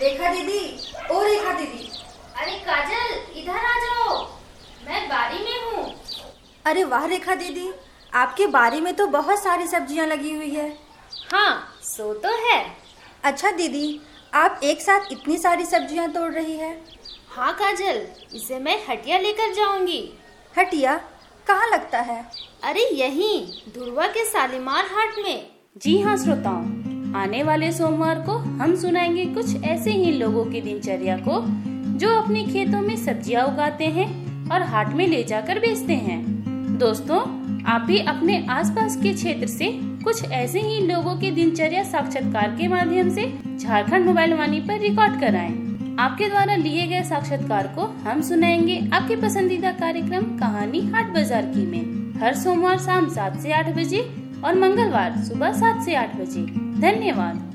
रेखा दीदी, ओ रेखा दीदी। अरे काजल, इधर आ जाओ, मैं बारी में हूँ। अरे वाह रेखा दीदी, आपके बारी में तो बहुत सारी सब्जियां लगी हुई है। हाँ, सो तो है। अच्छा दीदी, आप एक साथ इतनी सारी सब्जियां तोड़ रही है? हाँ काजल, इसे मैं हटिया लेकर जाऊंगी। हटिया कहाँ लगता है? अरे यहीं धुरवा के शालीमार हाट में। जी हाँ श्रोताओं, आने वाले सोमवार को हम सुनाएंगे कुछ ऐसे ही लोगों की दिनचर्या को जो अपने खेतों में सब्जियां उगाते हैं और हाट में ले जाकर बेचते हैं। दोस्तों, आप भी अपने आसपास के क्षेत्र से कुछ ऐसे ही लोगों की दिनचर्या साक्षात्कार के माध्यम से झारखंड मोबाइल वाणी पर रिकॉर्ड कराएं। आपके द्वारा लिए गए साक्षात्कार को हम सुनाएंगे आपके पसंदीदा कार्यक्रम कहानी हाट बाजार की में हर सोमवार शाम 7 से 8 बजे और मंगलवार सुबह 7 से 8 बजे। धन्यवाद।